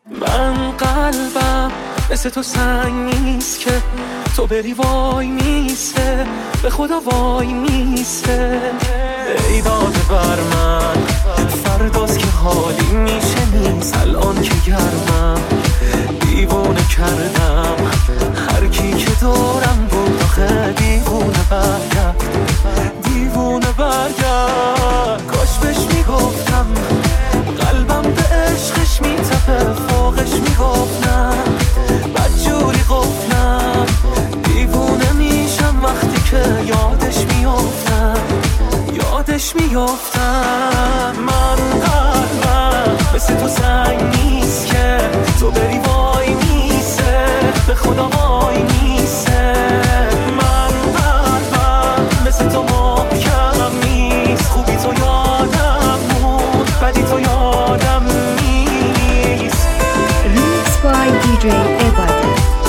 من قلبم مثل تو سنگ نیست که تو بری وای میسته، به خدا وای میسته. ای داده بر من فرداست که حالی میشه نیست، الان که گرمم دیوونه کردم هر کی که دورم بود. آخه دیوونه برگرد، دیوونه برگرد. کاش بهش میگفتم قلبم به عشقش میتپه، فوقش میگفتم بدجوری قفلم. دیوونه میشم وقتی که یادش میافتم، یادش میافتم. من قلبم مثل تو سنگ نیست که تو بری وای میسه، به خدا وای میسه. من قلبم مثل تو محکم نیست، خوبی تو یادم بود، بدی تو یادم نیست. Remix by DJ Ebade.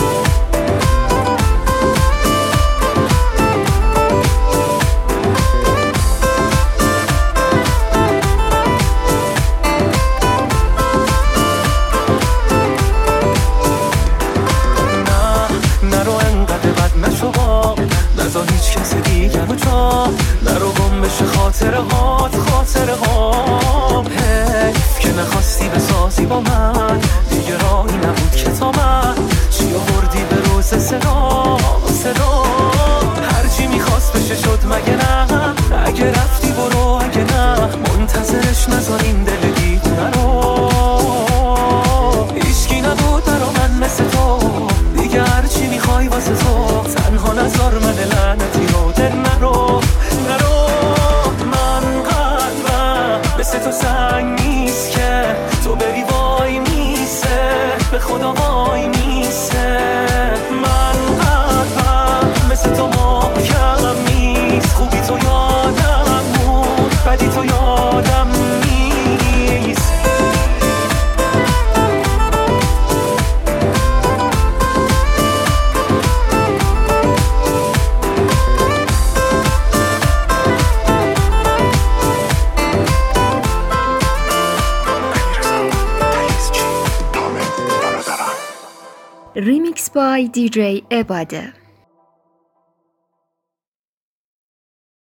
نزا هیچ کس دیگر رو جا نرو، گم بشه خاطره هات، خاطره هام. حیف که نخواستی بسازی با من، دیگه راهی نبود که تا من چی آوردی به روز صدا صدا. هرچی میخواست بشه شد مگه نه؟ اگه رفتی برو، اگه نه منتظرش نذاریم دل دیوونه رو. هیچکی نبود برا من مثل تو، دیگه هرچی میخوای واسه تو، تنها نذار من لعنتی رو دل نرو نرو. من قلبم مثل تو سنگ نیست که تو بری وای میسه، به خدا وای میسه. من قلبم مثل تو محکم نیست، خوبی تو یادم بود، بدی تو یادم نیست. Remix by DJ Ebade.